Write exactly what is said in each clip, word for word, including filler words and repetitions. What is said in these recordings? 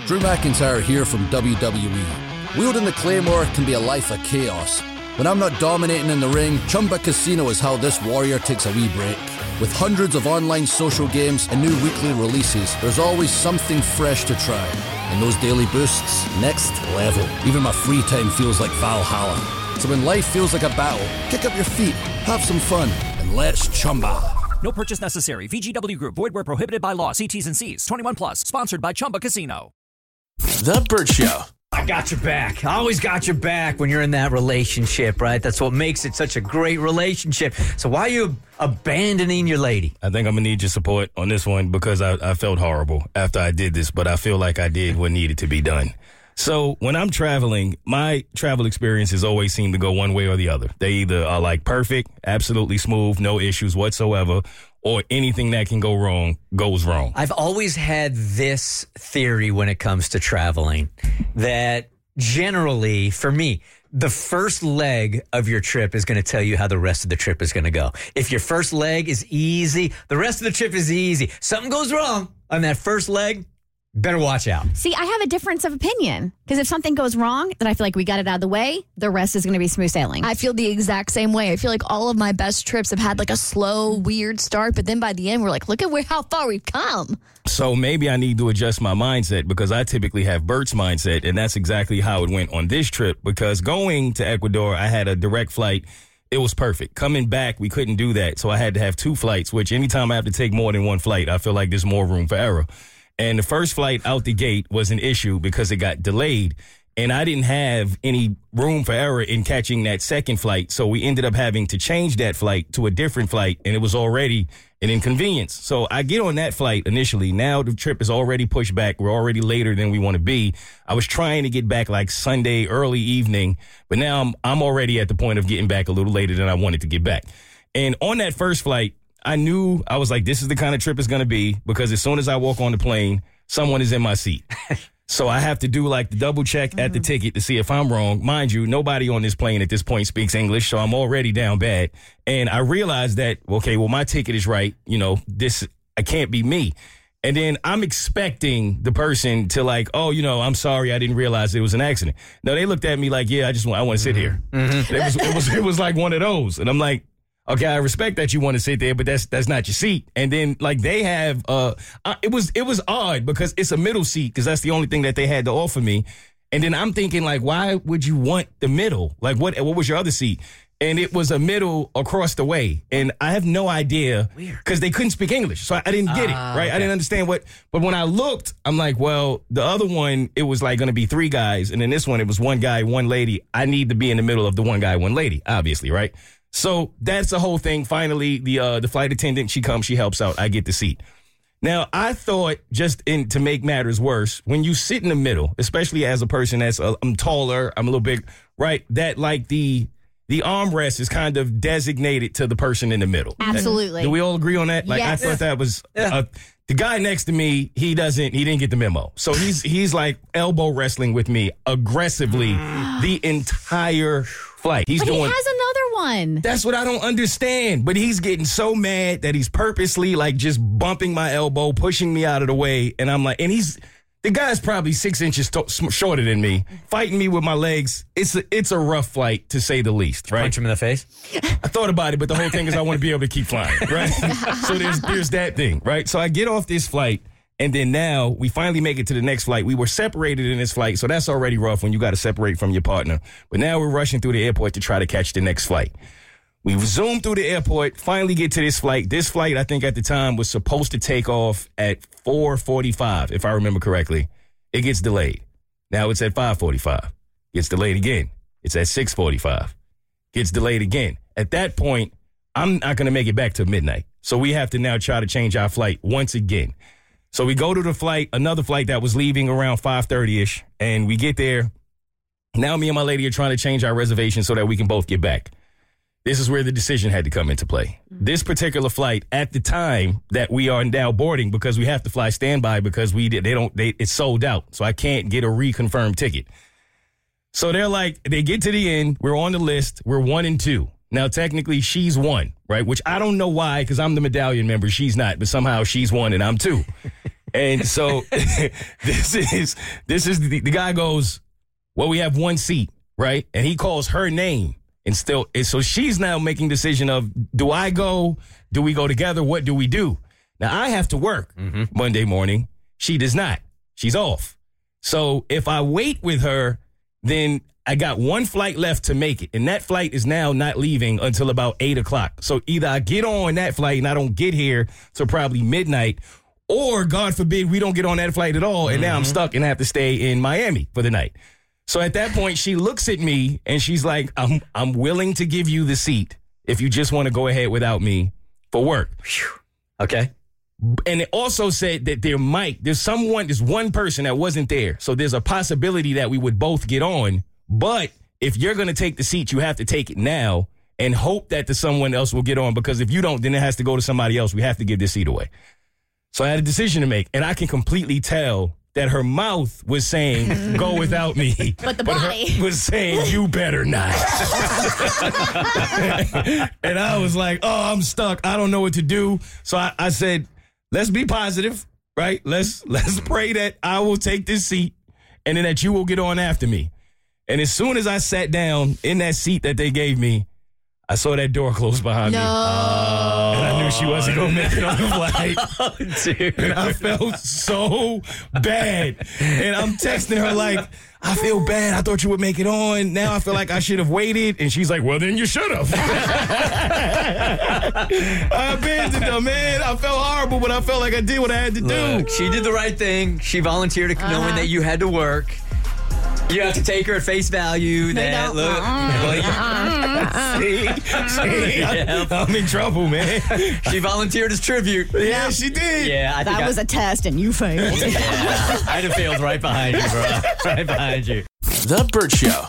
Drew McIntyre here from W W E. Wielding the Claymore can be a life of chaos. When I'm not dominating in the ring, Chumba Casino is how this warrior takes a wee break. With hundreds of online social games and new weekly releases, there's always something fresh to try. And those daily boosts, next level. Even my free time feels like Valhalla. So when life feels like a battle, kick up your feet, have some fun, and let's Chumba. No purchase necessary. V G W Group. Void where prohibited by law. See T's and C's. twenty-one plus. Sponsored by Chumba Casino. The Bert Show. I got your back. I always got your back when you're in that relationship, right? That's what makes it such a great relationship. So why are you abandoning your lady? I think I'm going to need your support on this one because I, I felt horrible after I did this, but I feel like I did what needed to be done. So when I'm traveling, my travel experiences always seem to go one way or the other. They either are like perfect, absolutely smooth, no issues whatsoever, or anything that can go wrong goes wrong. I've always had this theory when it comes to traveling that generally, for me, the first leg of your trip is going to tell you how the rest of the trip is going to go. If your first leg is easy, the rest of the trip is easy. Something goes wrong on that first leg, better watch out. See, I have a difference of opinion. Because if something goes wrong, then I feel like we got it out of the way. The rest is going to be smooth sailing. I feel the exact same way. I feel like all of my best trips have had like a slow, weird start. But then by the end, we're like, look at where how far we've come. So maybe I need to adjust my mindset because I typically have Bert's mindset. And that's exactly how it went on this trip. Because going to Ecuador, I had a direct flight. It was perfect. Coming back, we couldn't do that. So I had to have two flights, which anytime I have to take more than one flight, I feel like there's more room for error. And the first flight out the gate was an issue because it got delayed. And I didn't have any room for error in catching that second flight. So we ended up having to change that flight to a different flight. And it was already an inconvenience. So I get on that flight initially. Now the trip is already pushed back. We're already later than we want to be. I was trying to get back like Sunday early evening. But now I'm, I'm already at the point of getting back a little later than I wanted to get back. And on that first flight, I knew, I was like, this is the kind of trip it's going to be because as soon as I walk on the plane, someone is in my seat. So I have to do like the double check mm-hmm. at the ticket to see if I'm wrong. Mind you, nobody on this plane at this point speaks English, so I'm already down bad. And I realized that, okay, well, my ticket is right. You know, this, I can't be me. And then I'm expecting the person to like, oh, you know, I'm sorry, I didn't realize it was an accident. No, they looked at me like, yeah, I just want, I want to sit here. Mm-hmm. It was, it was, it was like one of those. And I'm like, okay, I respect that you want to sit there, but that's that's not your seat. And then like they have, uh, uh it was it was odd because it's a middle seat because that's the only thing that they had to offer me. And then I'm thinking like, why would you want the middle? Like what what was your other seat? And it was a middle across the way. And I have no idea because they couldn't speak English. So I, I didn't get it, uh, right? okay. I didn't understand what, but when I looked, I'm like, well, the other one, it was like going to be three guys. And then this one, it was one guy, one lady. I need to be in the middle of the one guy, one lady, obviously, right? So that's the whole thing. Finally, the uh, the flight attendant, she comes, she helps out. I get the seat. Now, I thought just in to make matters worse, when you sit in the middle, especially as a person that's uh, I'm taller, I'm a little big, right? That like the the armrest is kind of designated to the person in the middle. Absolutely. Do we all agree on that? Like yes. I thought that was Yeah. uh, the guy next to me. He doesn't. He didn't get the memo. So he's he's like elbow wrestling with me aggressively the entire flight. He's But doing. he has another one. That's what I don't understand. But he's getting so mad that he's purposely like just bumping my elbow, pushing me out of the way. And I'm like, and he's, the guy's probably six inches to- shorter than me, fighting me with my legs. It's a, it's a rough flight to say the least, right? Punch him in the face? I thought about it, but the whole thing is I want to be able to keep flying, right? So there's, there's that thing, right? So I get off this flight. And then now we finally make it to the next flight. We were separated in this flight, so that's already rough when you got to separate from your partner. But now we're rushing through the airport to try to catch the next flight. We zoom through the airport, finally get to this flight. This flight, I think at the time, was supposed to take off at four forty-five, if I remember correctly. It gets delayed. Now it's at five forty-five. Gets delayed again. It's at six forty-five. Gets delayed again. At that point, I'm not going to make it back till midnight. So we have to now try to change our flight once again. So we go to the flight, another flight that was leaving around five thirty-ish, and we get there. Now me and my lady are trying to change our reservation so that we can both get back. This is where the decision had to come into play. This particular flight, at the time that we are now boarding, because we have to fly standby because we did, they don't, they, it's sold out, so I can't get a reconfirmed ticket. So they're like, they get to the end, we're on the list, we're one and two. Now, technically, she's one, right? Which I don't know why, because I'm the medallion member. She's not, but somehow she's one and I'm two. And so this is this is the, the guy goes, well, we have one seat, right? And he calls her name. And still, and so she's now making decision of, do I go? Do we go together? What do we do? Now, I have to work mm-hmm. Monday morning. She does not. She's off. So if I wait with her, then I got one flight left to make it. And that flight is now not leaving until about eight o'clock. So either I get on that flight and I don't get here till probably midnight, or God forbid we don't get on that flight at all. And mm-hmm. now I'm stuck and have to stay in Miami for the night. So at that point, she looks at me and she's like, I'm I'm willing to give you the seat if you just want to go ahead without me for work. Okay. And it also said that there might, there's someone, there's one person that wasn't there. So there's a possibility that we would both get on. But if you're going to take the seat, you have to take it now and hope that the someone else will get on. Because if you don't, then it has to go to somebody else. We have to give this seat away. So I had a decision to make. And I can completely tell that her mouth was saying, go without me. But the but body her was saying, you better not. And I was like, oh, I'm stuck. I don't know what to do. So I, I said, let's be positive, right? Let's let's pray that I will take this seat and then that you will get on after me. And as soon as I sat down in that seat that they gave me, I saw that door close behind no. me. And I knew she wasn't going to make it on the flight. Oh, dude. And I felt so bad. And I'm texting her like, I feel bad. I thought you would make it on. Now I feel like I should have waited. And she's like, well, then you should have. I abandoned her, man. I felt horrible, but I felt like I did what I had to Look, do. she did the right thing. She volunteered uh-huh. knowing that you had to work. You have to take her at face value. That look, uh-uh. see, see, Yeah. I, I'm in trouble, man. She volunteered as tribute. Yeah, she did. Yeah, I think that I, was a test and you failed. Yeah, I'd have failed right behind you, bro. Right behind you. The Burt Show.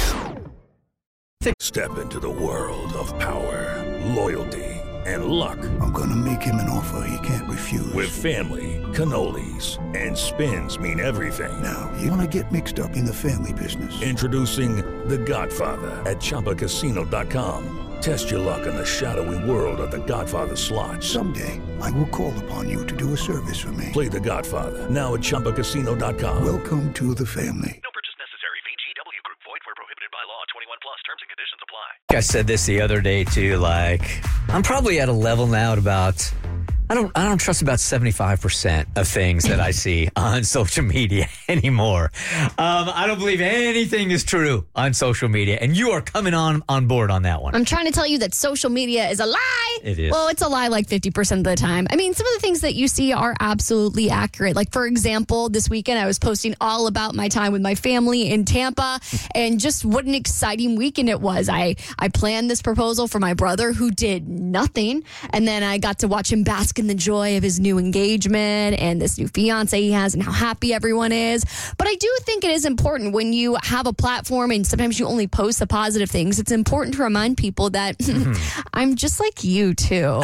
Step into the world of power, loyalty, and luck. I'm gonna make him an offer he can't refuse. With family, cannolis, and spins mean everything. Now, you wanna get mixed up in the family business. Introducing The Godfather at Chumba Casino dot com. Test your luck in the shadowy world of The Godfather slot. Someday, I will call upon you to do a service for me. Play The Godfather now at Chumba Casino dot com. Welcome to the family. No purchase necessary. V G W Group. Void where prohibited by law. twenty-one plus. Terms and conditions apply. I said this the other day too. Like, I'm probably at a level now at about I don't I don't trust about seventy-five percent of things that I see on social media anymore. Um, I don't believe anything is true on social media, and you are coming on on board on that one. I'm trying to tell you that social media is a lie. It is. Well, it's a lie like fifty percent of the time. I mean, some of the things that you see are absolutely accurate. Like, for example, this weekend I was posting all about my time with my family in Tampa and just what an exciting weekend it was. I, I planned this proposal for my brother who did nothing, and then I got to watch him bask in the joy of his new engagement and this new fiance he has and how happy everyone is. But I do think it is important when you have a platform and sometimes you only post the positive things. It's important to remind people that mm-hmm. I'm just like you too.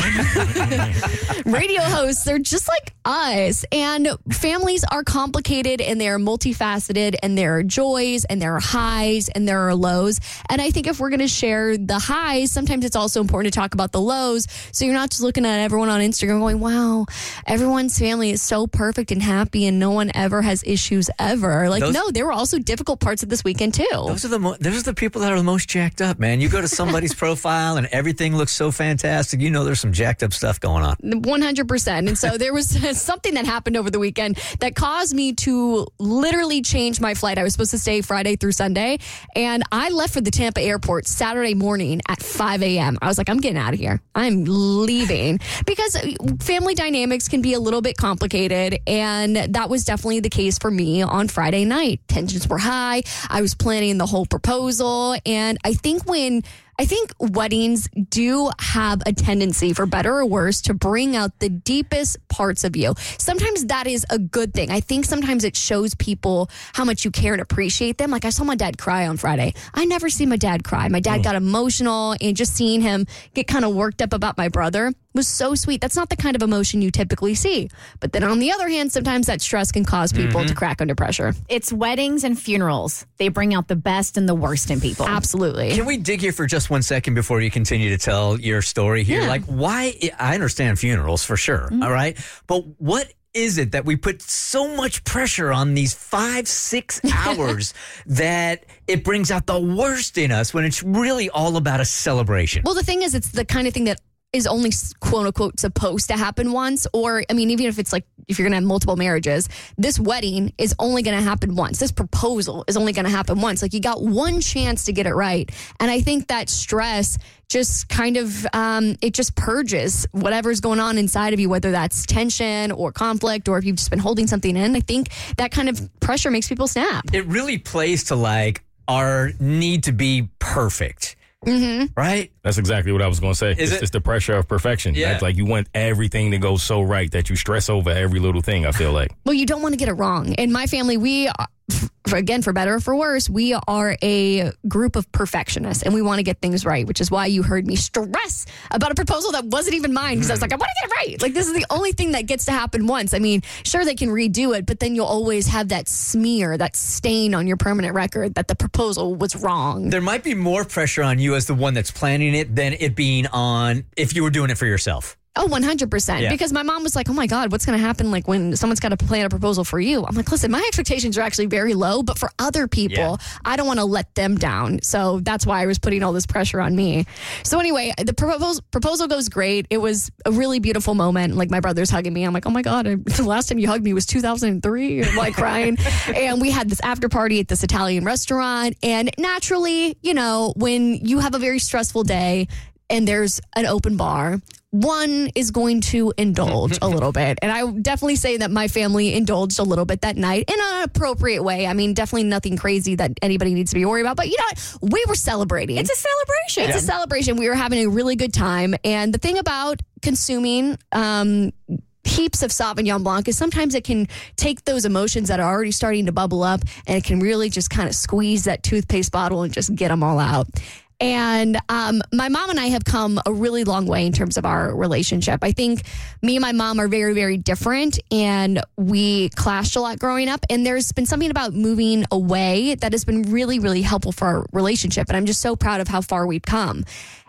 Radio hosts, they're just like us. And families are complicated and they're multifaceted, and there are joys and there are highs and there are lows. And I think if we're going to share the highs, sometimes it's also important to talk about the lows. So you're not just looking at everyone on Instagram going, wow, everyone's family is so perfect and happy and no one ever has issues ever. Like, those, no, there were also difficult parts of this weekend too. Those are the mo- those are the people that are the most jacked up, man. You go to somebody's profile and everything looks so fantastic. You know there's some jacked up stuff going on. one hundred percent. And so there was something that happened over the weekend that caused me to literally change my flight. I was supposed to stay Friday through Sunday, and I left for the Tampa airport Saturday morning at five a.m. I was like, I'm getting out of here. I'm leaving. Because family dynamics can be a little bit complicated, and that was definitely the case for me on Friday night. Tensions were high. I was planning the whole proposal, and I think when I think weddings do have a tendency, for better or worse, to bring out the deepest parts of you. Sometimes that is a good thing. I think sometimes it shows people how much you care and appreciate them. Like, I saw my dad cry on Friday. I never see my dad cry. My dad mm. got emotional, and just seeing him get kind of worked up about my brother was so sweet. That's not the kind of emotion you typically see. But then on the other hand, sometimes that stress can cause people mm-hmm. to crack under pressure. It's weddings and funerals. They bring out the best and the worst in people. Absolutely. Can we dig here for just one second before you continue to tell your story here? Yeah. Like, why? I understand funerals for sure. Mm-hmm. All right. But what is it that we put so much pressure on these five, six hours that it brings out the worst in us when it's really all about a celebration? Well, the thing is, it's the kind of thing that is only quote unquote supposed to happen once. Or, I mean, even if it's like, if you're going to have multiple marriages, this wedding is only going to happen once. This proposal is only going to happen once. Like, you got one chance to get it right. And I think that stress just kind of, um, it just purges whatever's going on inside of you, whether that's tension or conflict, or if you've just been holding something in. I think that kind of pressure makes people snap. It really plays to like our need to be perfect. Mm-hmm. Right? That's exactly what I was going to say. Is it's it? just the pressure of perfection. Yeah. That's like you want everything to go so right that you stress over every little thing, I feel like. Well, you don't want to get it wrong. In my family, we, for, again, for better or for worse, we are a group of perfectionists, and we want to get things right, which is why you heard me stress about a proposal that wasn't even mine, because I was like, I want to get it right. Like, this is the only thing that gets to happen once. I mean, sure, they can redo it, but then you'll always have that smear, that stain on your permanent record that the proposal was wrong. There might be more pressure on you as the one that's planning it than it being on if you were doing it for yourself. Oh, one hundred percent. Yeah. Because my mom was like, oh my God, what's going to happen like when someone's got to plan a proposal for you? I'm like, listen, my expectations are actually very low, but for other people, Yeah. I don't want to let them down. So that's why I was putting all this pressure on me. So anyway, the proposal, proposal goes great. It was a really beautiful moment. Like, my brother's hugging me. I'm like, oh my God, I, the last time you hugged me was two thousand three. I'm like crying. And we had this after party at this Italian restaurant. And naturally, you know, when you have a very stressful day and there's an open bar, one is going to indulge a little bit. And I definitely say that my family indulged a little bit that night in an appropriate way. I mean, definitely nothing crazy that anybody needs to be worried about. But you know what? We were celebrating. It's a celebration. It's a celebration. We were having a really good time. And the thing about consuming um, heaps of Sauvignon Blanc is sometimes it can take those emotions that are already starting to bubble up, and it can really just kind of squeeze that toothpaste bottle and just get them all out. And um, my mom and I have come a really long way in terms of our relationship. I think me and my mom are very, very different, and we clashed a lot growing up. And there's been something about moving away that has been really, really helpful for our relationship. And I'm just so proud of how far we've come.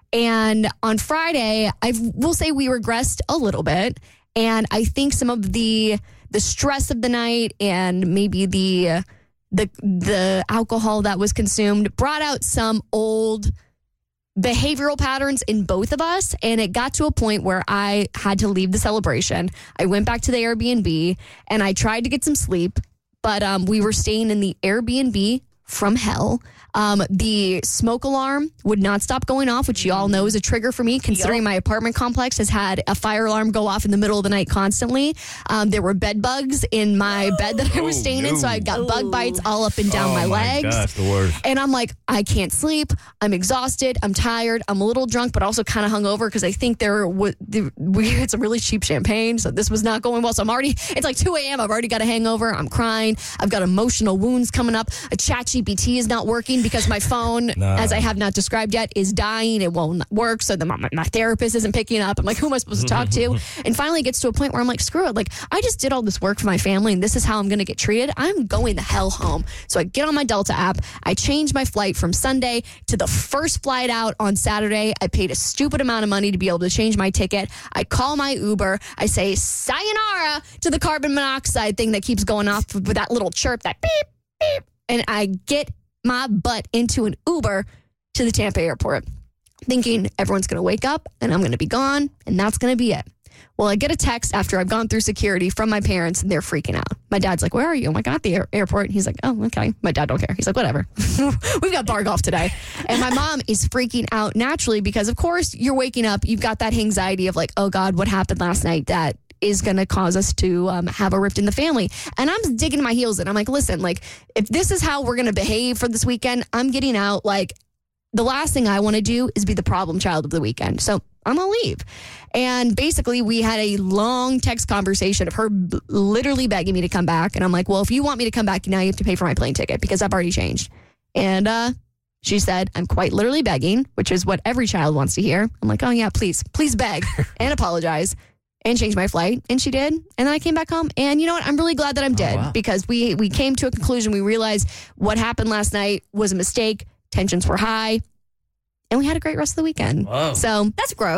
And on Friday, I will say we regressed a little bit. And I think some of the the stress of the night and maybe the the the alcohol that was consumed brought out some old behavioral patterns in both of us. And it got to a point where I had to leave the celebration. I went back to the Airbnb and I tried to get some sleep, but um, we were staying in the Airbnb from hell. Um, the smoke alarm would not stop going off, which you all know is a trigger for me, considering yep. my apartment complex has had a fire alarm go off in the middle of the night constantly. Um, there were bed bugs in my bed that I was staying oh, in, so I got oh. bug bites all up and down oh, my, my legs. Gosh, the worst. And I'm like, I can't sleep. I'm exhausted. I'm tired. I'm a little drunk, but also kind of hungover because I think there w- the, we had some really cheap champagne, so this was not going well. So I'm already, it's like two a.m. I've already got a hangover. I'm crying. I've got emotional wounds coming up. A chat G P T is not working because my phone, nah. as I have not described yet, is dying. It won't work. So the, my, my therapist isn't picking up. I'm like, who am I supposed to talk to? And finally it gets to a point where I'm like, screw it. Like, I just did all this work for my family and this is how I'm going to get treated. I'm going the hell home. So I get on my Delta app. I change my flight from Sunday to the first flight out on Saturday. I paid a stupid amount of money to be able to change my ticket. I call my Uber. I say sayonara to the carbon monoxide thing that keeps going off with that little chirp, that beep, beep. And I get my butt into an Uber to the Tampa airport, thinking everyone's going to wake up and I'm going to be gone and that's going to be it. Well, I get a text after I've gone through security from my parents and they're freaking out. My dad's like, where are you? I'm like, at the air- airport. And he's like, oh, okay. My dad don't care. He's like, whatever. We've got bar golf today. And my mom is freaking out naturally because, of course, you're waking up. You've got that anxiety of like, oh, God, what happened last night that is going to cause us to um, have a rift in the family. And I'm digging my heels in. I'm like, listen, like, if this is how we're going to behave for this weekend, I'm getting out. Like, the last thing I want to do is be the problem child of the weekend. So I'm going to leave. And basically, we had a long text conversation of her b- literally begging me to come back. And I'm like, well, if you want me to come back, now you have to pay for my plane ticket because I've already changed. And uh, she said, I'm quite literally begging, which is what every child wants to hear. I'm like, oh, yeah, please, please beg and apologize. And change my flight. And she did. And then I came back home. And you know what? I'm really glad that I'm dead oh, wow. because we we came to a conclusion. We realized what happened last night was a mistake. Tensions were high. And we had a great rest of the weekend. Whoa. So that's gross.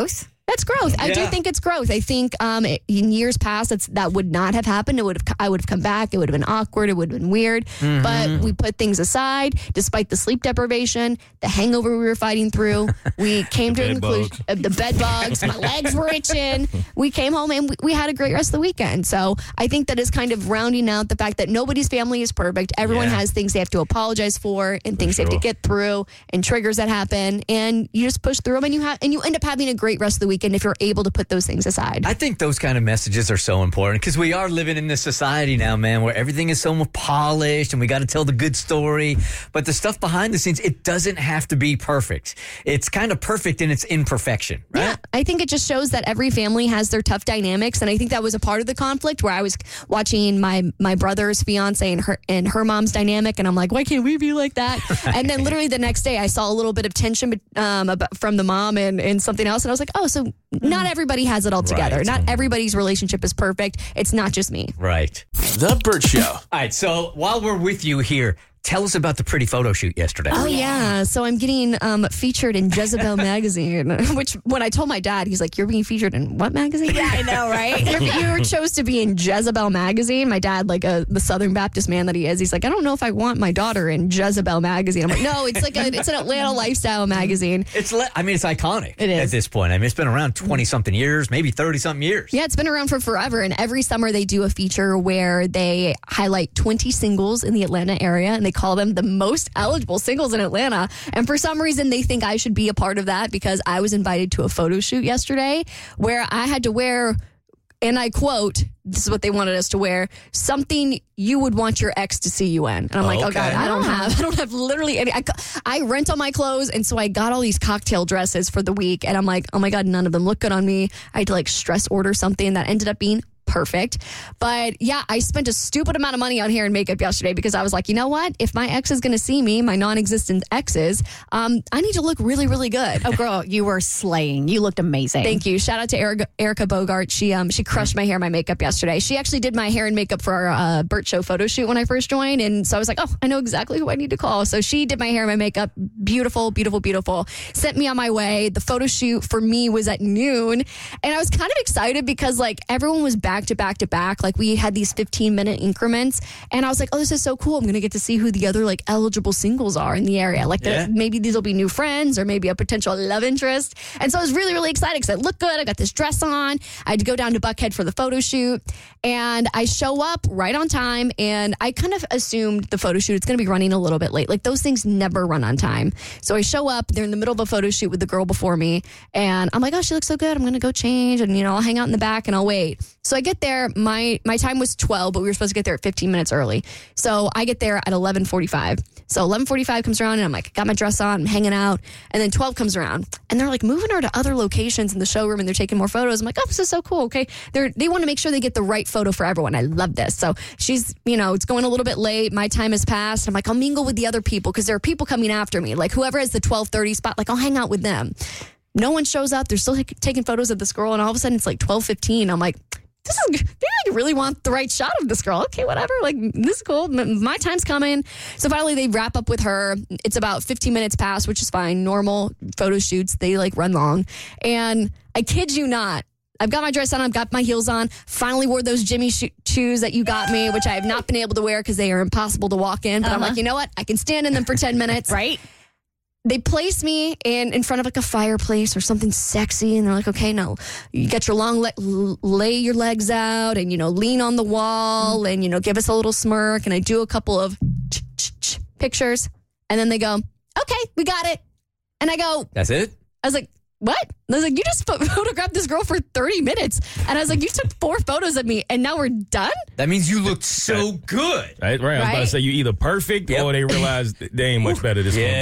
That's growth. I do Yeah. think it's growth. I think um, in years past, it's, that would not have happened. It would have. I would have come back. It would have been awkward. It would have been weird. Mm-hmm. But we put things aside, despite the sleep deprivation, the hangover we were fighting through. We came to The an bed conclusion. bugs. Uh, the bed bugs. My legs were itching. We came home and we, we had a great rest of the weekend. So I think that is kind of rounding out the fact that nobody's family is perfect. Everyone Yeah. has things they have to apologize for and things they have to sure. get through and triggers that happen. And you just push through them and you have and you end up having a great rest of the weekend if you're able to put those things aside. I think those kind of messages are so important because we are living in this society now, man, where everything is so polished and we got to tell the good story. But the stuff behind the scenes, it doesn't have to be perfect. It's kind of perfect in its imperfection, right? Yeah, I think it just shows that every family has their tough dynamics, and I think that was a part of the conflict where I was watching my my brother's fiance and her and her mom's dynamic, and I'm like, why can't we be like that? And then literally the next day, I saw a little bit of tension um, about, from the mom and and something else, and I was like, oh, so not everybody has it all together. Right. Not everybody's relationship is perfect. It's not just me. Right. The Burt Show. All right. So while we're with you here, tell us about the pretty photo shoot yesterday. Oh, yeah. So I'm getting um, featured in Jezebel magazine, which when I told my dad, he's like, you're being featured in what magazine? Yeah, I know, right? You chose to be in Jezebel magazine. My dad, like a, the Southern Baptist man that he is, he's like, I don't know if I want my daughter in Jezebel magazine. I'm like, no, it's like a, it's an Atlanta lifestyle magazine. It's, le- I mean, it's iconic It is. at this point. I mean, it's been around twenty something years, maybe thirty something years. Yeah, it's been around for forever. And every summer they do a feature where they highlight twenty singles in the Atlanta area and they call them the most eligible singles in Atlanta. And for some reason, they think I should be a part of that because I was invited to a photo shoot yesterday where I had to wear, and I quote, this is what they wanted us to wear, something you would want your ex to see you in. And I'm like, oh Okay. God, I don't have, I don't have literally any, I, I rent all my clothes. And so I got all these cocktail dresses for the week. And I'm like, oh my God, none of them look good on me. I had to like stress order something that ended up being perfect. But yeah, I spent a stupid amount of money on hair and makeup yesterday because I was like, you know what? If my ex is going to see me, my non-existent exes, um, I need to look really, really good. Oh, girl, you were slaying. You looked amazing. Thank you. Shout out to Erica, Erica Bogart. She um she crushed my hair and my makeup yesterday. She actually did my hair and makeup for our uh, Burt Show photo shoot when I first joined. And so I was like, oh, I know exactly who I need to call. So she did my hair and my makeup. Beautiful, beautiful, beautiful. Sent me on my way. The photo shoot for me was at noon. And I was kind of excited because like everyone was back to back to back. Like we had these fifteen minute increments. And I was like, oh, this is so cool. I'm going to get to see who the other like eligible singles are in the area. Like Yeah. the, maybe these will be new friends or maybe a potential love interest. And so I was really, really excited because it looked good. I got this dress on. I had to go down to Buckhead for the photo shoot. And I show up right on time. And I kind of assumed the photo shoot, it's going to be running a little bit late. Like those things never run on time. So I show up. They're in the middle of a photo shoot with the girl before me. And I'm like, oh, she looks so good. I'm going to go change. And, you know, I'll hang out in the back and I'll wait. So I get there. My my time was twelve, but we were supposed to get there at fifteen minutes early. So I get there at eleven forty-five. So eleven forty-five comes around and I'm like, got my dress on, I'm hanging out. And then twelve comes around and they're like moving her to other locations in the showroom and they're taking more photos. I'm like, oh, this is so cool. Okay. They're, they want to make sure they get the right photo for everyone. I love this. So she's, you know, it's going a little bit late. My time has passed. I'm like, I'll mingle with the other people because there are people coming after me. Like whoever has the twelve thirty spot, like I'll hang out with them. No one shows up. They're still like, taking photos of this girl. And all of a sudden it's like twelve fifteen. I'm like, this is, they like really want the right shot of this girl. Okay, whatever. Like, this is cool. M- My time's coming. So finally they wrap up with her. It's about fifteen minutes past, which is fine. Normal photo shoots, they like run long. And I kid you not, I've got my dress on. I've got my heels on. Finally wore those Jimmy sho- shoes that you got me, which I have not been able to wear because they are impossible to walk in. But I'm Uh-huh. like, you know what? I can stand in them for ten minutes. Right? They place me in, in front of like a fireplace or something sexy. And they're like, okay, no, you get your long, le- lay your legs out and, you know, lean on the wall and, you know, give us a little smirk. And I do a couple of ch- ch- ch- pictures. And then they go, okay, we got it. And I go, That's it? I was like, what? I was like, you just pho- photographed this girl for thirty minutes. And I was like, you took four photos of me and now we're done? That means you looked so good. Right, right. I was about to Right? say you either perfect Yep. or they realize they ain't much better this month.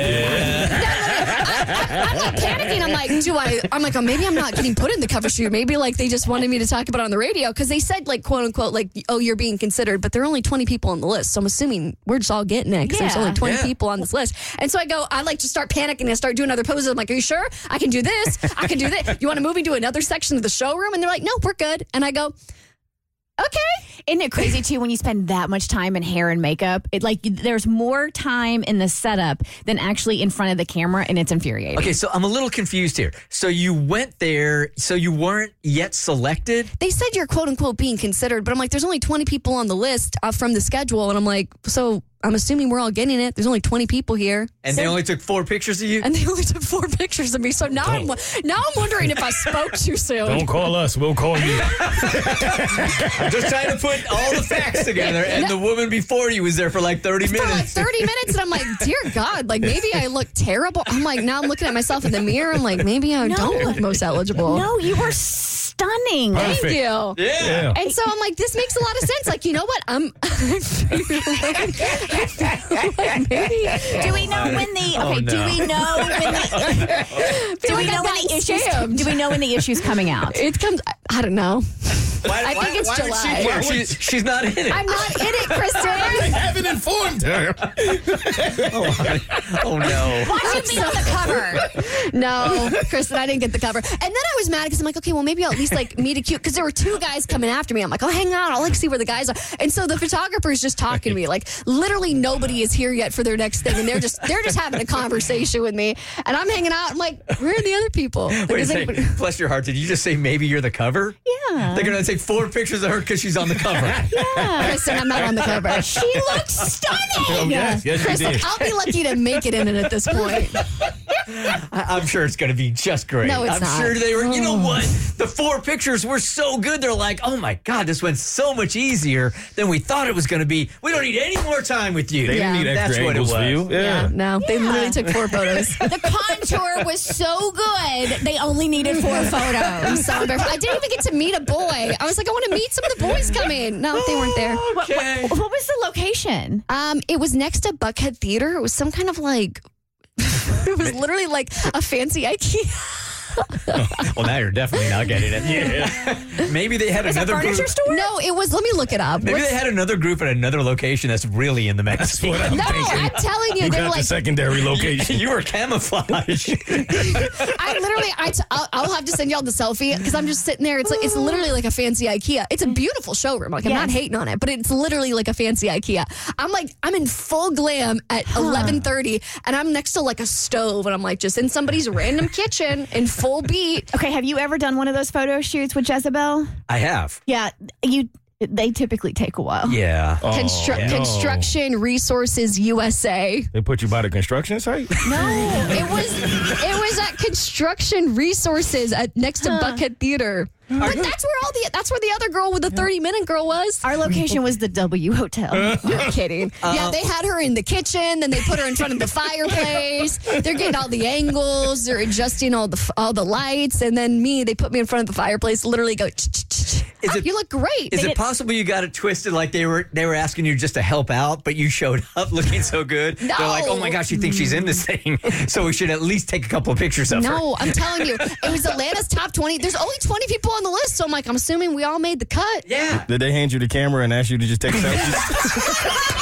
I'm like panicking. I'm like, do I? I'm like, oh, maybe I'm not getting put in the cover shoot. Maybe like they just wanted me to talk about it on the radio because they said like quote unquote like, oh, you're being considered, but there are only twenty people on the list. So I'm assuming we're just all getting it because there's Yeah. only twenty Yeah. people on this list. And so I go, I like to start panicking and I start doing other poses. I'm like, are you sure? I can do this. I can do this. You want to move me to another section of the showroom? And they're like, no, we're good. And I go, Okay. Isn't it crazy too when you spend that much time in hair and makeup? It like there's more time in the setup than actually in front of the camera, and it's infuriating. Okay, so I'm a little confused here. So you went there, so you weren't yet selected? They said you're quote unquote being considered, but I'm like, there's only twenty people on the list uh, from the schedule, and I'm like, so I'm assuming we're all getting it. There's only twenty people here, and so, they only took four pictures of you. And they only took four pictures of me. So now I'm now I'm wondering if I spoke too soon. Don't call us. We'll call you. I'm just trying to put all the facts together, and no. the woman before you was there for like thirty minutes. For like thirty minutes, and I'm like, dear God, like maybe I look terrible. I'm like, now I'm looking at myself in the mirror. I'm like, maybe I no. don't look most eligible. No, you were stunning. Perfect. Thank you. Yeah. And so I'm like, this makes a lot of sense. Like, you know what? I'm. I feel like, I feel like maybe. Do we know when the? Okay. Oh, no. Do we know when the? do we know when the issues? Scammed. Do we know when the issue's coming out? It comes. I don't know. Why, I why, think it's why July. She, well, she, she's not in it. I'm not in it, I Kristen. haven't informed her. oh, oh no. Why should be on the cover? No, Kristen, I didn't get the cover. And then I was mad because I'm like, okay, well, maybe I'll at least like meet a cute, because there were two guys coming after me. I'm like, oh, hang on, I'll like see where the guys are. And so the photographer is just talking to me, like literally nobody is here yet for their next thing, and they're just they're just having a conversation with me, and I'm hanging out. I'm like, where are the other people? Like, Wait a is second. anybody- Bless your heart. Did you just say maybe you're the cover? Yeah. They're going to take four pictures of her because she's on the cover. Yeah. Kristen, I'm not on the cover. She looks stunning. Oh, yes, yes, you Kristen, did. I'll be lucky to make it in it at this point. I- I'm sure it's going to be just great. No, it's I'm not. sure they were, you know what? The four pictures were so good. They're like, oh my God, this went so much easier than we thought it was going to be. We don't need any more time with you. They Yeah. didn't need extra That's what it angles for you. was. Yeah, no, they literally took four photos. The contour was so good, they only needed four photos. So embarrassed. I didn't even get to meet a boy. I was like, I want to meet some of the boys coming. No, they weren't there. What, Okay. what, what was the location? Um, it was next to Buckhead Theater. It was some kind of like, it was literally like a fancy IKEA. Well, now you're definitely not getting it. Yeah. Maybe they had Is it a another furniture group. store? No, it was. Let me look it up. Maybe What's- they had another group at another location that's really in the That's magazine. what I'm no, thinking. I'm telling you, You they were got like, the secondary location. You were camouflage. I literally, I t- I'll, I'll have to send y'all the selfie because I'm just sitting there. It's like it's literally like a fancy IKEA. It's a beautiful showroom. Like I'm not Yes. hating on it, but it's literally like a fancy IKEA. I'm like I'm in full glam at eleven thirty, and I'm next to like a stove, and I'm like just in somebody's random kitchen in full beat. Okay, have you ever done one of those photo shoots with Jezebel? I have. Yeah, you. They typically take a while. Yeah. Oh, Constru- no. Construction Resources U S A. They put you by the construction site? No, it was it was at Construction Resources at next to Buckhead Theater. But that's where all the that's where the other girl with the thirty minute girl was. Our location was the W Hotel. You're kidding. yeah, they had her in the kitchen, then they put her in front of the fireplace. They're getting all the angles, they're adjusting all the all the lights, and then me, they put me in front of the fireplace, literally go, "Ch-ch-ch-ch." Is Oh, it- you look great. Is They it did- possible you got it twisted like they were they were asking you just to help out, but you showed up looking so good? No. They're like, oh my gosh, you think she's in this thing, so we should at least take a couple of pictures of her. No, I'm telling you, it was Atlanta's top twenty. There's only twenty people on the list, so I'm like, I'm assuming we all made the cut. Yeah. Did they hand you the camera and ask you to just take selfies?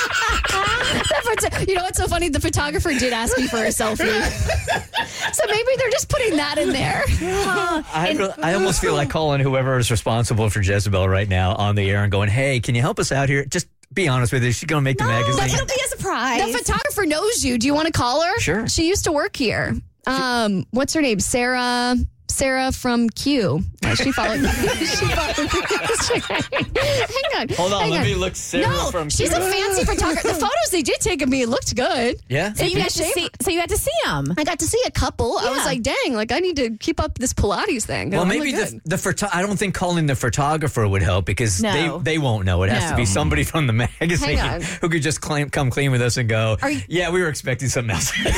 The phot- You know what's so funny? The photographer did ask me for a selfie. So maybe they're just putting that in there. I, re- I almost feel like calling whoever is responsible for Jezebel right now on the air and going, hey, can you help us out here? Just be honest with you. She's going to make the magazine. That'll be a surprise. The photographer knows you. Do you want to call her? Sure. She used to work here. Um, what's her name? Sarah. Sarah from Q. Uh, she followed me. she followed me. Hang on. Hold on, hang let me look Sarah no, from she's Q. a fancy photographer. The photos they did take of me looked good. Yeah? so you had to see. So you had to see them. I got to see a couple. I was Yeah. like, dang, like I need to keep up this Pilates thing. Well, I'm maybe like, the good. the photo- I don't think calling the photographer would help because No. they they won't know. It has to No. be somebody from the magazine Hang on. who could just claim, come clean with us and go, Are you- yeah, we were expecting something else. A-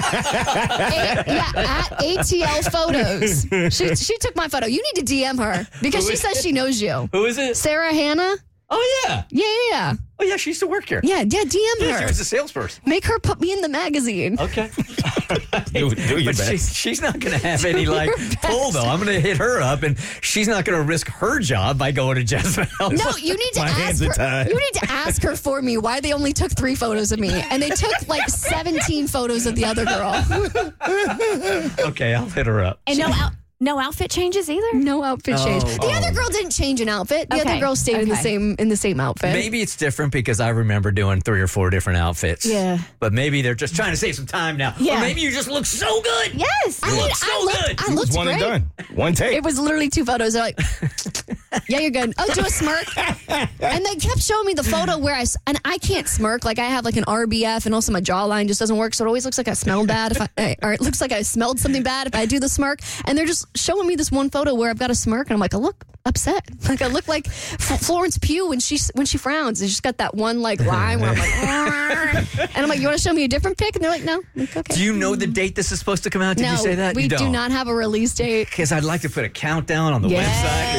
yeah, at A T L Photos. She, she took my photo. You need to D M her because Who she is says it? she knows you. Who is it? Sarah Hannah? Oh, yeah. Yeah, yeah, yeah. Oh, yeah, she used to work here. Yeah, yeah, D M Yeah, she her. was a salesperson. Make her put me in the magazine. Okay. do, do your But she, best. she's not going to have any, like, pull, though. I'm going to hit her up, and she's not going to risk her job by going to Jezebel. No, you need to My hands ask are her. tied. You need to ask her for me why they only took three photos of me, and they took like seventeen photos of the other girl. Okay, I'll hit her up. And no, out, No outfit changes either? No outfit Oh. change. The Oh. other girl didn't change an outfit. The Okay. other girl stayed in the Okay. same in the same outfit. Maybe it's different because I remember doing three or four different outfits. Yeah. But maybe they're just trying to save some time now. Yeah. Or maybe you just look so good. Yes. I You mean, look so I looked, good. I It was looked one great. and done. One take. It was literally two photos. They're like, yeah, you're good. Oh, do a smirk. And they kept showing me the photo where I, s- and I can't smirk. Like I have like an R B F and also my jawline just doesn't work. So it always looks like I smelled bad if I, or it looks like I smelled something bad if I do the smirk. And they're just showing me this one photo where I've got a smirk and I'm like, I look upset. Like I look like F- Florence Pugh when she, when she frowns. It's just got that one like line where I'm like, "Arr." And I'm like, you want to show me a different pic? And they're like, no. I'm like, okay. Do you know the date this is supposed to come out? Did no, you say that? we you do don't. not have a release date. Because I'd like to put a countdown on the Yeah.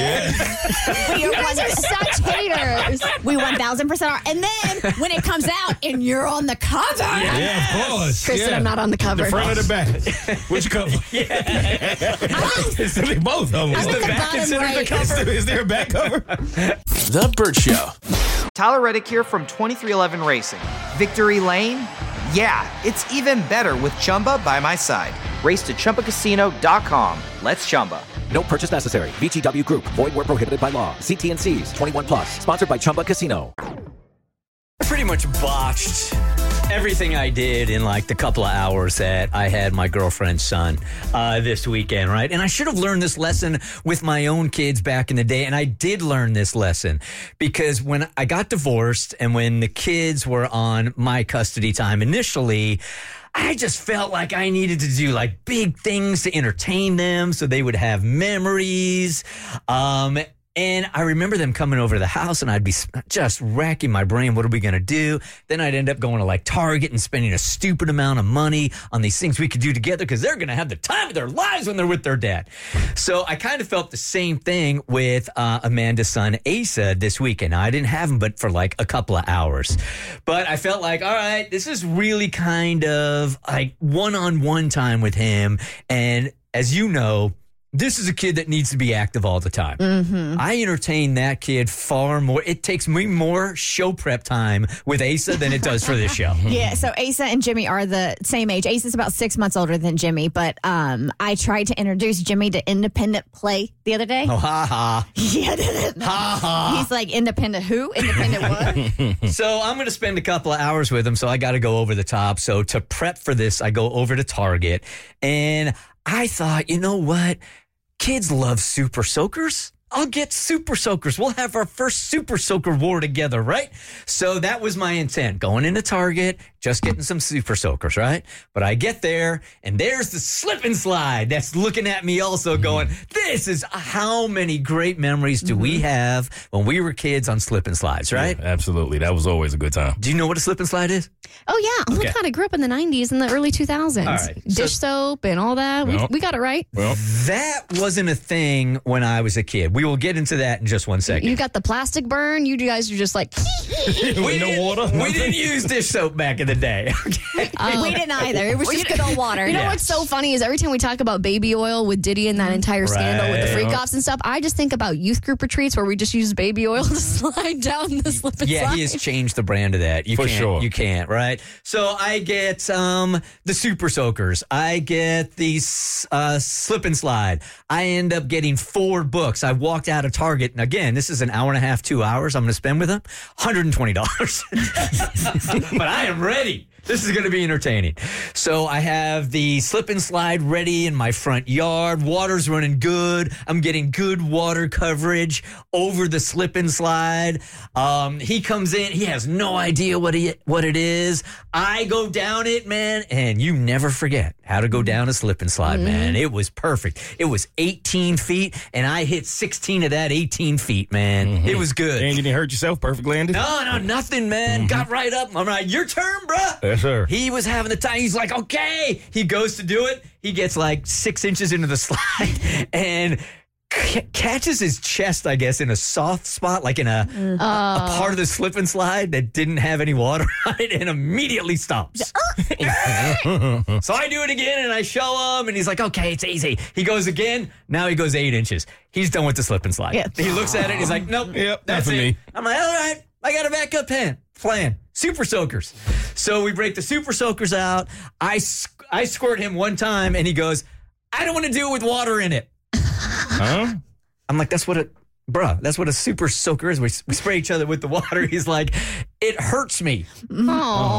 website. You guys are such haters. We one thousand percent are. And then when it comes out and you're on the cover. Yeah, of course. Kristen, yeah. I'm not on the cover. The front or the back? Which cover? Yeah. It's really both of them. I'm Is at the the back bottom considered right. the cover? Is there a back cover? The Burt Show. Tyler Reddick here from twenty-three eleven Racing. Victory Lane? Yeah, it's even better with Chumba by my side. Race to Chumba Casino dot com. Let's Chumba. No purchase necessary. V G W Group. Void where prohibited by law. See T and C's. twenty-one plus. Sponsored by Chumba Casino. I pretty much botched everything I did in like the couple of hours that I had my girlfriend's son uh, this weekend, right? And I should have learned this lesson with my own kids back in the day. And I did learn this lesson because when I got divorced and when the kids were on my custody time initially, I just felt like I needed to do like big things to entertain them so they would have memories. Um, And I remember them coming over to the house and I'd be just racking my brain. What are we going to do? Then I'd end up going to like Target and spending a stupid amount of money on these things we could do together because they're going to have the time of their lives when they're with their dad. So I kind of felt the same thing with uh, Amanda's son, Asa, this weekend. Now, I didn't have him but for like a couple of hours. But I felt like, all right, this is really kind of like one-on-one time with him. And as you know, this is a kid that needs to be active all the time. Mm-hmm. I entertain that kid far more. It takes me more show prep time with Asa than it does for this show. Yeah, so Asa and Jimmy are the same age. Asa's about six months older than Jimmy, but um, I tried to introduce Jimmy to independent play the other day. Oh, ha ha. Yeah, Ha ha. he's like, independent who? Independent what? So I'm going to spend a couple of hours with him, so I got to go over the top. So to prep for this, I go over to Target, and I thought, you know what? Kids love super soakers. I'll get super soakers. We'll have our first super soaker war together, right? So that was my intent. Going into Target, just getting some super soakers, right? But I get there, and there's the slip and slide that's looking at me also going, this is how many great memories do we have when we were kids on slip and slides, right? Yeah, absolutely. That was always a good time. Do you know what a slip and slide is? Oh, yeah. Oh, my Okay. God. I grew up in the nineties and the early two thousands. All right. Dish soap and all that. Well. we, we got it right. Well, That wasn't a thing when I was a kid. We will get into that in just one second. You got the plastic burn. You guys are just like, with no water. We didn't use dish soap back in the day. Okay. we didn't either. It was just good old water. you know Yeah. what's so funny is every time we talk about baby oil with Diddy and that entire scandal with the Right. freak offs and stuff, I just think about youth group retreats where we just use baby oil to slide down the slip and Yeah, slide. he has changed the brand of that. You For can't, sure. You can't, right? So I get um, the super soakers. I get the uh, slip and slide. I end up getting four books. I walked out of Target, and again, this is an hour and a half, two hours I'm going to spend with them. one hundred twenty dollars. But I am ready. This is going to be entertaining. So I have the slip and slide ready in my front yard. Water's running good. I'm getting good water coverage over the slip and slide. Um, he comes in. He has no idea what he what it is. I go down it, man, and you never forget how to go down a slip and slide, man. It was perfect. It was eighteen feet, and I hit sixteen of that eighteen feet, man. It was good. And you didn't hurt yourself. Perfect landing. No, no, nothing, man. Got right up. I'm like, your turn, bruh. Yes, sir. He was having the time. He's like, okay. He goes to do it. He gets like six inches into the slide and c- catches his chest, I guess, in a soft spot, like in a, a, a part of the slip and slide that didn't have any water on it, and immediately stops. So I do it again, and I show him, and he's like, okay, it's easy. He goes again. Now he goes eight inches. He's done with the slip and slide. Yeah. He looks at it, and he's like, nope, Yep, that's not for it. me. I'm like, all right, I got a backup plan. Plan. Super soakers. So we break the super soakers out. I, I squirt him one time, and he goes, I don't want to do it with water in it. Huh? I'm like, that's what a, bruh, that's what a super soaker is. We, we spray each other with the water. He's like, it hurts me. Aww.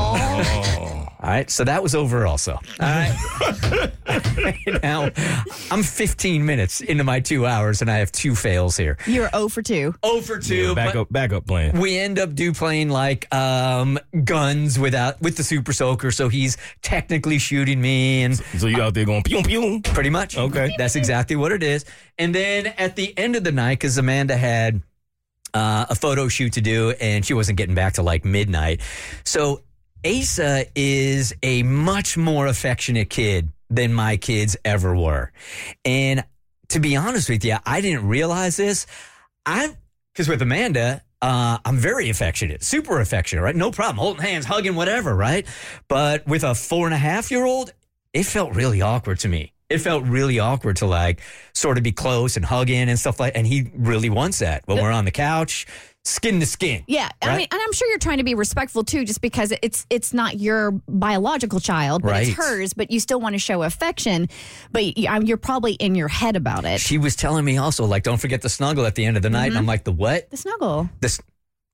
Oh. All right, so that was over also. All right. Now, I'm fifteen minutes into my two hours, and I have two fails here. You're zero for two. zero for two. Yeah, back but up, back up playing. We end up do playing like um, guns without with the super soaker, so he's technically shooting me, and So you out there going pew pew? pretty much. Okay. That's exactly what it is. And then at the end of the night, because Amanda had uh, a photo shoot to do, and she wasn't getting back to like midnight, so Asa is a much more affectionate kid than my kids ever were. And to be honest with you, I didn't realize this. I, because with Amanda, uh, I'm very affectionate, super affectionate, right? No problem. Holding hands, hugging, whatever, right? But with a four and a half year old, it felt really awkward to me. It felt really awkward to like sort of be close and hugging and stuff like, and he really wants that when we're on the couch. Skin to skin. Yeah, I right? mean, and I'm sure you're trying to be respectful too, just because it's it's not your biological child, but Right. it's hers. But you still want to show affection, but you- you're probably in your head about it. She was telling me also, like, don't forget the snuggle at the end of the night. And I'm like, the what? The snuggle. This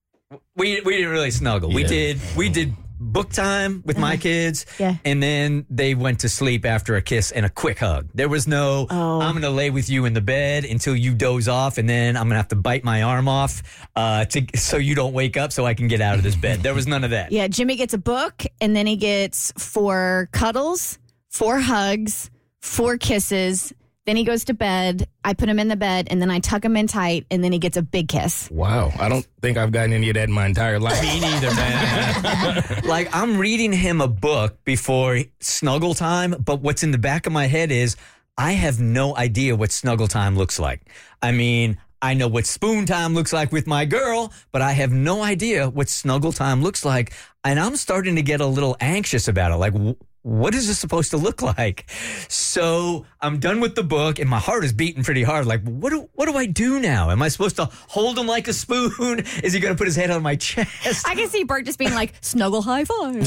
we we didn't really snuggle. We Yeah. did we did book time with my kids, Yeah. and then they went to sleep after a kiss and a quick hug. There was no, Oh. I'm going to lay with you in the bed until you doze off, and then I'm going to have to bite my arm off uh, to so you don't wake up so I can get out of this bed. There was none of that. Yeah, Jimmy gets a book, and then he gets four cuddles, four hugs, four kisses. Then he goes to bed. I put him in the bed, and then I tuck him in tight, and then he gets a big kiss. Wow. I don't think I've gotten any of that in my entire life. Me neither, man. Like, I'm reading him a book before snuggle time, but what's in the back of my head is I have no idea what snuggle time looks like. I mean, I know what spoon time looks like with my girl, but I have no idea what snuggle time looks like. And I'm starting to get a little anxious about it. Like, wh- what is this supposed to look like? So I'm done with the book, and my heart is beating pretty hard. Like, what do what do I do now? Am I supposed to hold him like a spoon? Is he going to put his head on my chest? I can see Bert just being like, snuggle high five.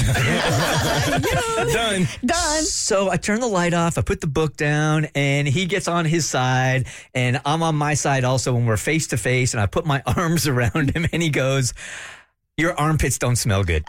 Done. Done. So I turn the light off, I put the book down, and he gets on his side, and I'm on my side also when we're face to face, and I put my arms around him, and he goes, your armpits don't smell good.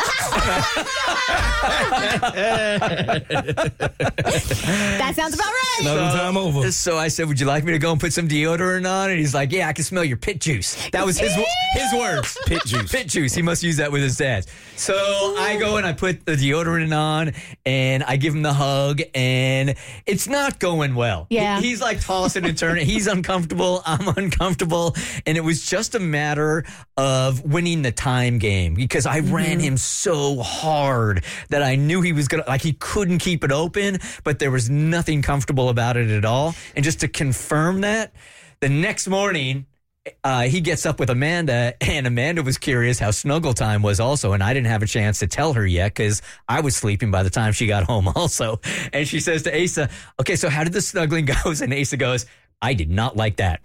That sounds about right. Snuggle time over. So I said, would you like me to go and put some deodorant on? And he's like, yeah, I can smell your pit juice. That was his his words. Pit juice. Pit juice. He must use that with his dad. So I go and I put the deodorant on, and I give him the hug, and it's not going well. Yeah. He- he's like tossing and turning. He's uncomfortable. I'm uncomfortable. And it was just a matter of winning the time game, because I ran him so hard that I knew he was going to, like, he couldn't keep it open, but there was nothing comfortable about it at all. And just to confirm that, the next morning, uh, he gets up with Amanda, and Amanda was curious how snuggle time was also, and I didn't have a chance to tell her yet because I was sleeping by the time she got home also. And she says to Asa, okay, so how did the snuggling go? And Asa goes, I did not like that.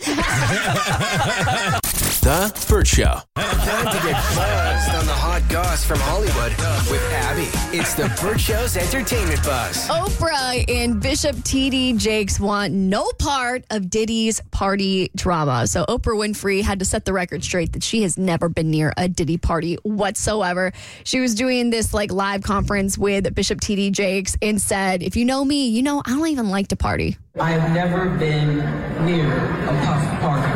The Bert Show. Time to get buzzed on the hot goss from Hollywood with Abby. It's the Bert Show's entertainment buzz. Oprah and Bishop T D Jakes want no part of Diddy's party drama. So Oprah Winfrey had to set the record straight that she has never been near a Diddy party whatsoever. She was doing this like live conference with Bishop T D Jakes and said, if you know me, you know I don't even like to party. I have never been near a puff party.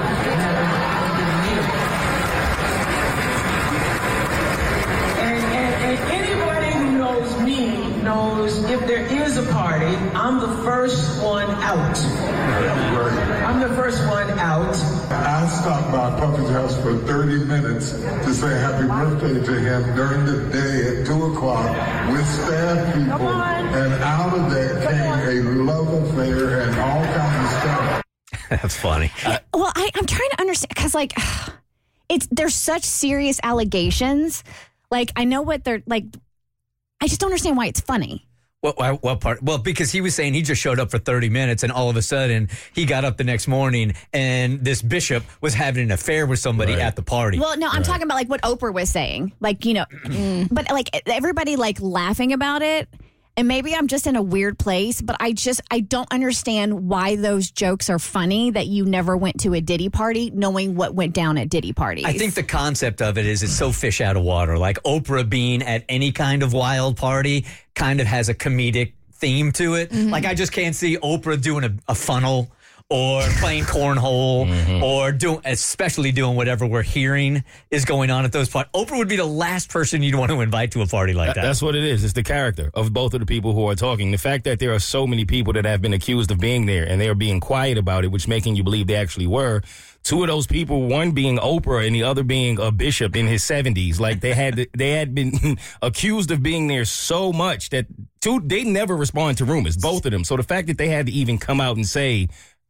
And, and, and anybody who knows me knows if there is a party, I'm the first one out. I'm the first one out. I stopped by Puffy's house for thirty minutes to say happy birthday to him during the day at two o'clock with staff people. And out of that came a love affair and all kinds of stuff. That's funny. Well, I, I'm trying to understand because, like, it's there's such serious allegations. Like, I know what they're like. I just don't understand why it's funny. What, what, what part? Well, because he was saying he just showed up for thirty minutes, and all of a sudden he got up the next morning, and this bishop was having an affair with somebody Right. at the party. Well, no, I'm Right. talking about like what Oprah was saying. Like, you know, but like everybody like laughing about it. and maybe I'm just in a weird place, but I just, I don't understand why those jokes are funny that you never went to a Diddy party knowing what went down at Diddy parties. I think the concept of it is it's so fish out of water. Like Oprah being at any kind of wild party kind of has a comedic theme to it. Mm-hmm. Like I just can't see Oprah doing a, a funnel or playing cornhole mm-hmm. or doing, especially doing whatever we're hearing is going on at those parties. Oprah would be the last person you'd want to invite to a party like that. That's what it is. It's the character of both of the people who are talking. The fact that there are so many people that have been accused of being there and they are being quiet about it, which making you believe they actually were. Two of those people, one being Oprah and the other being a bishop in his seventies. Like they had they had been accused of being there so much that two they never respond to rumors, both of them. So the fact that they had to even come out and say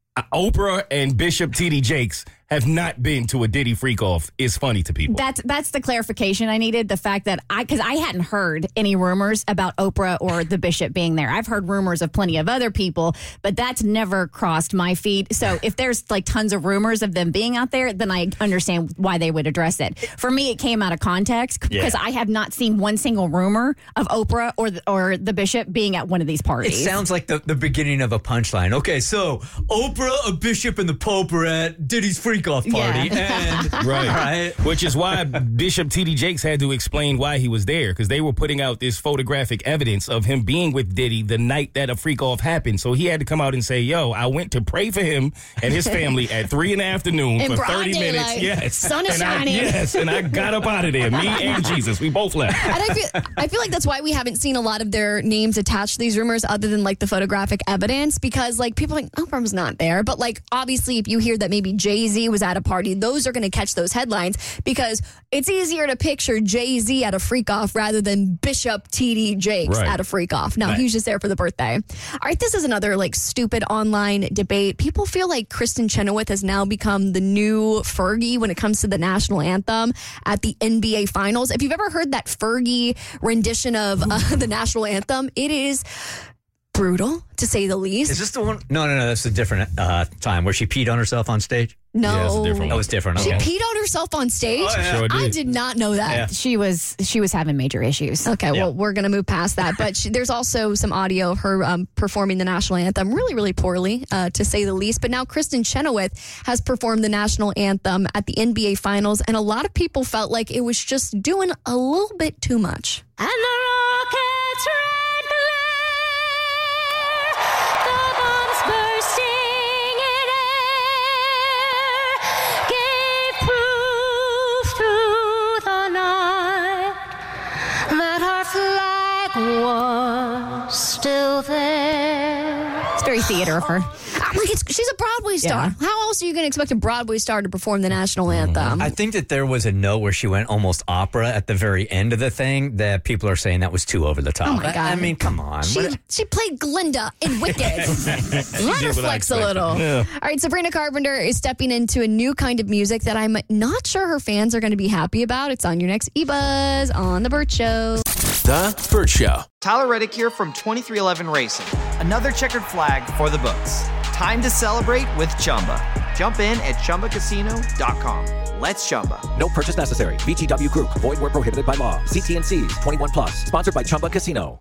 Oprah and Bishop T D Jakes have not been to a Diddy freak-off is funny to people. That's that's the clarification I needed. The fact that I, because I hadn't heard any rumors about Oprah or the bishop being there. I've heard rumors of plenty of other people, but that's never crossed my feed. So if there's like tons of rumors of them being out there, then I understand why they would address it. For me, it came out of context because yeah. I have not seen one single rumor of Oprah or the, or the bishop being at one of these parties. It sounds like the, the beginning of a punchline. Okay, so Oprah, a bishop, and the Pope are at Diddy's freak off party. Yeah. And, right. right. Which is why Bishop T D Jakes had to explain why he was there, because they were putting out this photographic evidence of him being with Diddy the night that a freak off happened. So he had to come out and say, yo, I went to pray for him and his family at three in the afternoon in for thirty daylight. minutes. Yes. Sun is and shining. I, yes. And I got up out of there. Me and Jesus. We both left. And I feel, I feel like that's why we haven't seen a lot of their names attached to these rumors other than like the photographic evidence, because like people are like, Oprah was not there. But like obviously if you hear that maybe Jay-Z was at a party, those are going to catch those headlines because it's easier to picture Jay-Z at a freak off rather than Bishop T D Jakes right. at a freak off. No, right. he was just there for the birthday. All right, this is another like stupid online debate. People feel like Kristen Chenoweth has now become the new Fergie when it comes to the national anthem at the N B A Finals. If you've ever heard that Fergie rendition of uh, the national anthem, it is brutal, to say the least. Is this the one? No, no, no. That's a different uh, time where she peed on herself on stage. No, yeah, that's a different one. That was different. She Okay. peed on herself on stage. Oh, yeah. Sure did. I did not know that. Yeah. She was she was having major issues. Okay, Yeah. well, we're going to move past that. But she, there's also some audio of her um, performing the national anthem really, really poorly, uh, to say the least. But now Kristen Chenoweth has performed the national anthem at the N B A Finals, and a lot of people felt like it was just doing a little bit too much. And the rockets red glare, the bombs bursting in air, gave proof through the night that our flag was still there. It's very theater of her. I'm like, it's, she's a Broadway star. Yeah. How else are you going to expect a Broadway star to perform the national anthem? I think that there was a note where she went almost opera at the very end of the thing that people are saying that was too over the top. Oh, my God. I, I mean, come on. She, What- she played Glinda in Wicked. Let her did what I flex a expected. little. Yeah. All right, Sabrina Carpenter is stepping into a new kind of music that I'm not sure her fans are going to be happy about. It's on your next eBuzz on The Burt Show. The Burt Show. Tyler Reddick here from twenty-three eleven Racing. Another checkered flag for the books. Time to celebrate with Chumba. Jump in at chumba casino dot com. Let's Chumba. No purchase necessary. V G W Group. Void where prohibited by law. See T and C's. twenty-one plus. Sponsored by Chumba Casino.